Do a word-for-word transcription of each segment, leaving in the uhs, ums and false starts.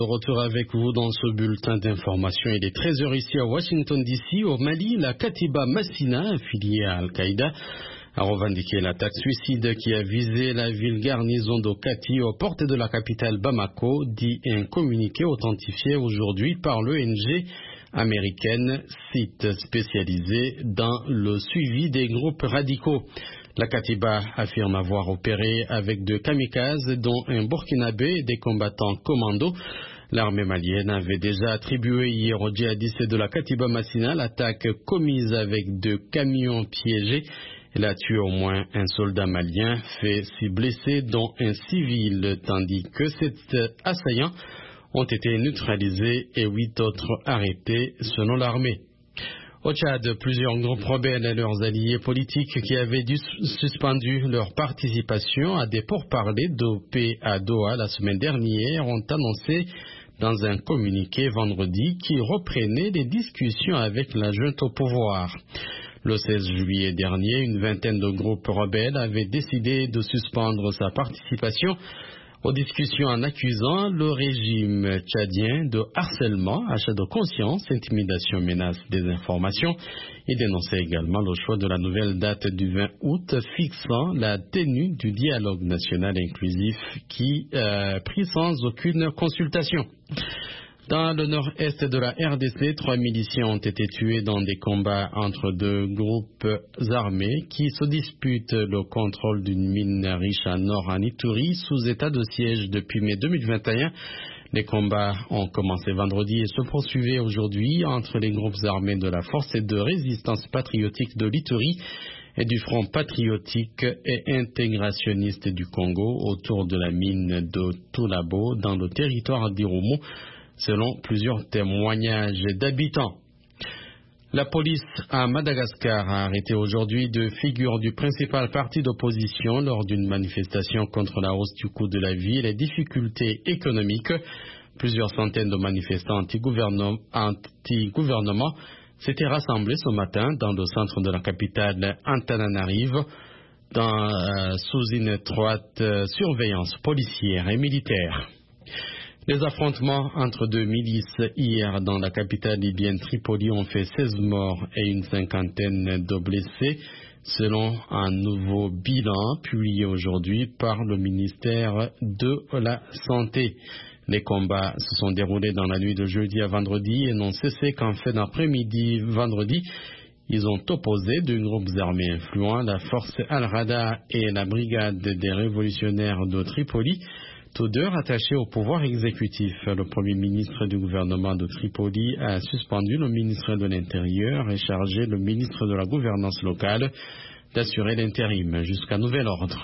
De retour avec vous dans ce bulletin d'information. Il est treize heures ici à Washington D C. Au Mali, la Katiba Massina, affiliée à Al-Qaïda, a revendiqué l'attaque suicide qui a visé la ville garnison d'Okati aux portes de la capitale Bamako, dit un communiqué authentifié aujourd'hui par l'O N G américaine, site spécialisé dans le suivi des groupes radicaux. La Katiba affirme avoir opéré avec deux kamikazes, dont un burkinabé et des combattants commando. L'armée malienne avait déjà attribué hier aux djihadistes de la Katiba Massina l'attaque commise avec deux camions piégés. Elle a tué au moins un soldat malien, fait six blessés, dont un civil, tandis que sept assaillants ont été neutralisés et huit autres arrêtés, selon l'armée. Au Tchad, plusieurs groupes rebelles et leurs alliés politiques qui avaient dû suspendu leur participation à des pourparlers de paix à Doha la semaine dernière ont annoncé dans un communiqué vendredi qu'ils reprenaient les discussions avec la junte au pouvoir. Le seize juillet dernier, une vingtaine de groupes rebelles avaient décidé de suspendre sa participation aux discussions en accusant le régime tchadien de harcèlement, achat de conscience, intimidation, menace, désinformation. Il dénonçait également le choix de la nouvelle date du vingt août fixant la tenue du dialogue national inclusif qui euh, pris sans aucune consultation. Dans le nord-est de la R D C, trois miliciens ont été tués dans des combats entre deux groupes armés qui se disputent le contrôle d'une mine riche à nord en Ituri sous état de siège depuis mai deux mille vingt et un. Les combats ont commencé vendredi et se poursuivaient aujourd'hui entre les groupes armés de la Force de résistance patriotique de l'Ituri et du Front patriotique et intégrationniste du Congo autour de la mine de Toulabo dans le territoire d'Irumu, selon plusieurs témoignages d'habitants. La police à Madagascar a arrêté aujourd'hui deux figures du principal parti d'opposition lors d'une manifestation contre la hausse du coût de la vie et les difficultés économiques. Plusieurs centaines de manifestants anti-gouvernement, anti-gouvernement s'étaient rassemblés ce matin dans le centre de la capitale Antananarivo dans, euh, sous une étroite euh, surveillance policière et militaire. Les affrontements entre deux milices hier dans la capitale libyenne Tripoli ont fait seize morts et une cinquantaine de blessés, selon un nouveau bilan publié aujourd'hui par le ministère de la Santé. Les combats se sont déroulés dans la nuit de jeudi à vendredi et n'ont cessé qu'en fin d'après-midi vendredi. Ils ont opposé deux groupes armés influents, la force Al-Rada et la brigade des révolutionnaires de Tripoli, tous deux rattachés au pouvoir exécutif. Le premier ministre du gouvernement de Tripoli a suspendu le ministre de l'Intérieur et chargé le ministre de la gouvernance locale d'assurer l'intérim jusqu'à nouvel ordre.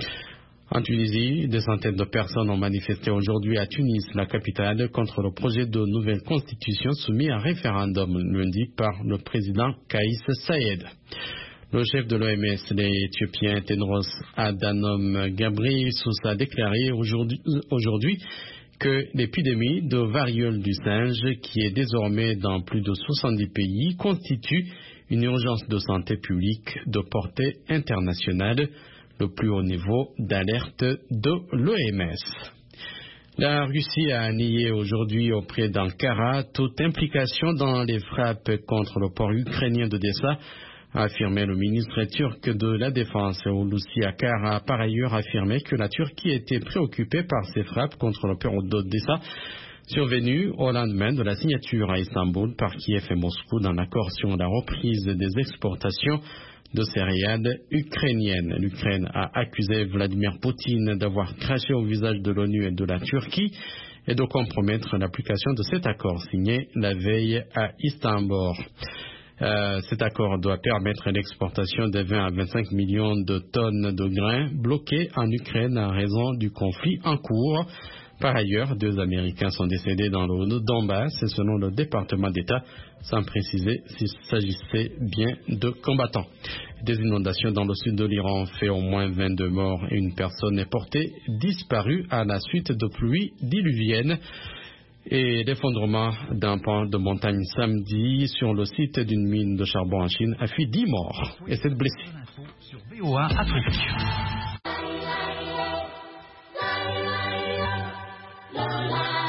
En Tunisie, des centaines de personnes ont manifesté aujourd'hui à Tunis, la capitale, contre le projet de nouvelle constitution soumis à référendum lundi par le président Kaïs Saïed. Le chef de l'O M S, l'Éthiopien Tedros Adhanom Ghebreyesus, a déclaré aujourd'hui, aujourd'hui que l'épidémie de variole du singe, qui est désormais dans plus de soixante-dix pays, constitue une urgence de santé publique de portée internationale, le plus haut niveau d'alerte de l'O M S. La Russie a nié aujourd'hui auprès d'Ankara toute implication dans les frappes contre le port ukrainien d'Odessa, a affirmé le ministre turc de la Défense. Hulusi Akar a par ailleurs affirmé que la Turquie était préoccupée par ces frappes contre le port d'Odessa, survenues au lendemain de la signature à Istanbul par Kiev et Moscou d'un accord sur la reprise des exportations de céréales ukrainiennes. L'Ukraine a accusé Vladimir Poutine d'avoir craché au visage de l'ONU et de la Turquie et de compromettre l'application de cet accord signé la veille à Istanbul. Euh, cet accord doit permettre l'exportation de vingt à vingt-cinq millions de tonnes de grains bloqués en Ukraine en raison du conflit en cours. Par ailleurs, deux Américains sont décédés dans le Donbass, selon le département d'État, sans préciser s'il s'agissait bien de combattants. Des inondations dans le sud de l'Iran ont fait au moins vingt-deux morts et une personne est portée disparue à la suite de pluies diluviennes. Et l'effondrement d'un pan de montagne samedi sur le site d'une mine de charbon en Chine a fait dix morts et sept blessés. Sur V O A Afrique. La la